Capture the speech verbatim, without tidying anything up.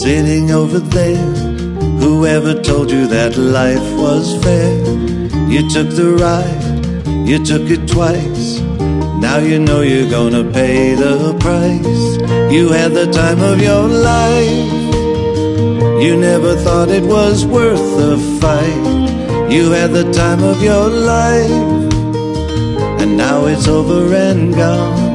sitting over there. Whoever told you that life was fair? You took the ride, you took it twice. Now you know you're gonna pay the price. You had the time of your life. You never thought it was worth the fight. You had the time of your life, and now it's over and gone.